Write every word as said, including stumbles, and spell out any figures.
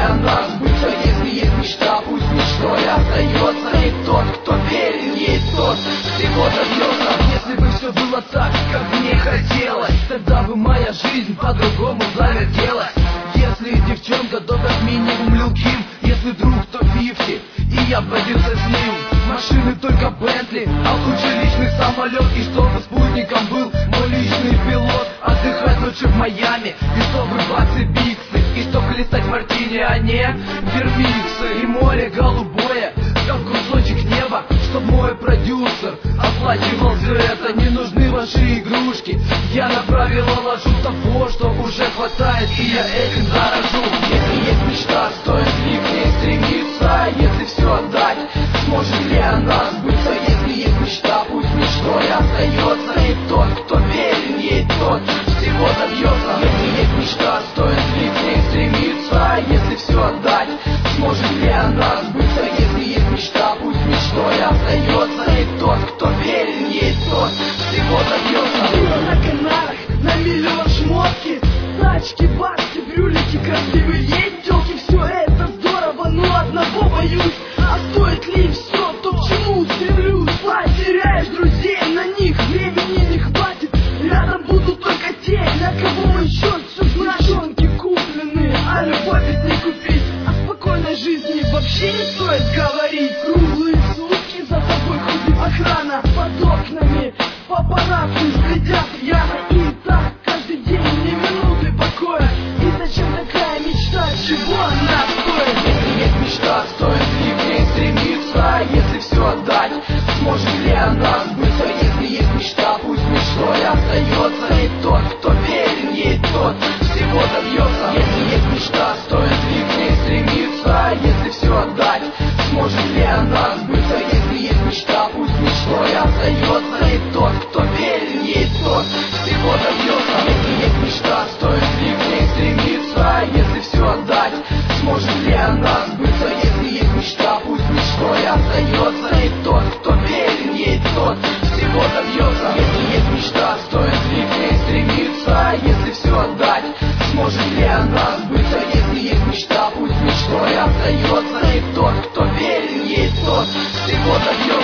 она сбыться. Если есть мечта, пусть мечтой остается. И тот, кто верен ей, тот всего добьется. Если бы все было так, как мне хотелось, тогда бы моя жизнь по-другому завертелась. Если девчонка, то как минимум Лил Ким. Если друг, то фифти, и я водился с ним. Машины только Бентли, а лучше личный самолет. И чтобы спутником был мой личный пилот. Отдыхать лучше в Майами, и чтобы баксы биксы, и чтобы листать мартини, а не вермиксы. И море голубое, как кусочек неба, чтоб мой продюсер оплачивал все это. Не нужны ваши игрушки, я на правила ложу того, что уже хватает, и я этим дорожу. Если есть мечта, стоит ли к ней стремиться? Если все отдать, сможет ли она сбыться? Если есть мечта, пусть мечтой остается. И тот, кто верен ей, тот всего добьется. Если есть мечта, стоит ли к ней стремиться? Если все отдать, сможет ли она сбыться? Если есть мечта, пусть мечтой остается. И тот, кто верен ей, тот всего добьется. Было на Канарах, на миллион шмотки, тачки, бабки, брюлики, красивые есть тёлки. Все это здорово, но одного боюсь. А стоит ли все то, к чему стремлюсь? Потеряешь друзей, на них времени не хватит. Рядом будут только те, для кого мой счет все значит. Девчонки куплены, а любовь ведь не купить. О спокойной жизни вообще не стоит говорить. Круглые сутки за тобой ходит охрана, под окнами папарацци следят рьяно. И так каждый день, ни минуты покоя. И зачем такая мечта, чего она стоит? Если есть мечта, стоит ли к ней стремиться? Если все отдать, сможет ли она сбыться? Если есть мечта, пусть мечтой остается. И тот, кто верен ей, тот всего добьется. Если есть мечта, стоит ли к ней стремиться? Если все отдать, сможет ли она сбыться? Если есть мечта, пусть мечтой остается. И тот, кто верен ей, тот всего добьется. Если есть мечта, стоит ли к ней стремиться? Если все отдать, сможет ли она сбыться? Если есть мечта, пусть мечтой остается. И тот, кто верен ей, тот всего добьется. Если есть мечта, стоит ли к ней стремиться? Если все отдать, сможет ли она сбыться? Если есть мечта, пусть мечтой остается. И тот, кто верен ей, тот всего добьется.